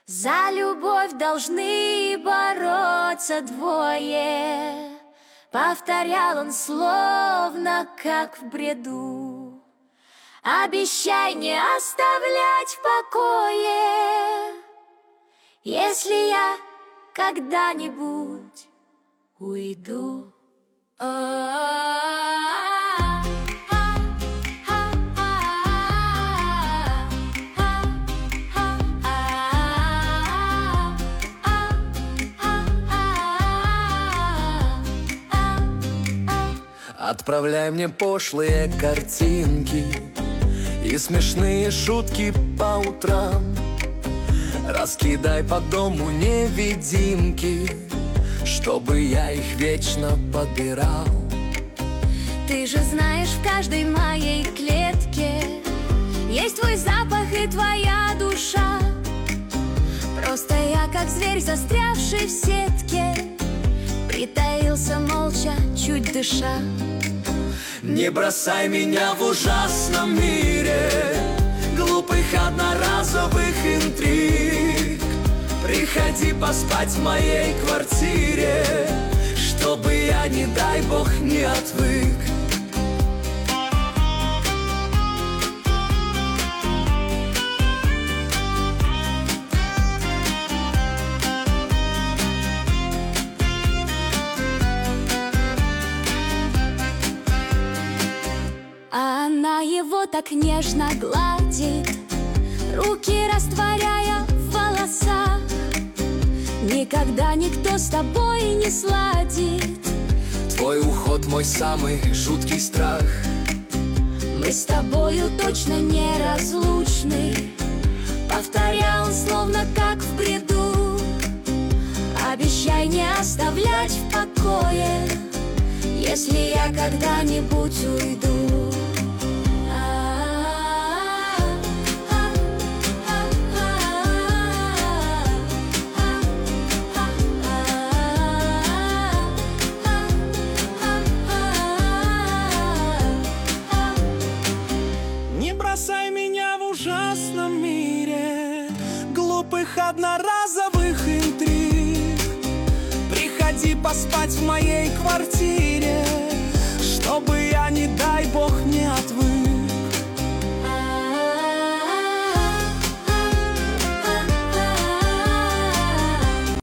За любовь должны бороться двое, повторял он словно как в бреду. Обещай не оставлять в покое, если я когда-нибудь уйду. Отправляй мне пошлые картинки и смешные шутки по утрам. Раскидай по дому невидимки, чтобы я их вечно подбирал. Ты же знаешь, в каждой моей клетке есть твой запах и твоя душа. Просто я, как зверь, застрявший в сетке, притаился молча, чуть дыша. Не бросай меня в ужасном мире глупых одноразовых интриг. Приходи поспать в моей квартире, чтобы я, не дай бог, не отвык. Она его так нежно гладит, руки растворяя в волосах. Никогда никто с тобой не сладит. Твой уход мой самый жуткий страх. Мы с тобою точно неразлучны, повторял он словно как в бреду. Обещай не оставлять в покое, если я когда-нибудь уйду. Не бросай меня в ужасном мире глупых одноразовых интриг. Приходи поспать в моей квартире, чтобы я, не дай бог, не отвык.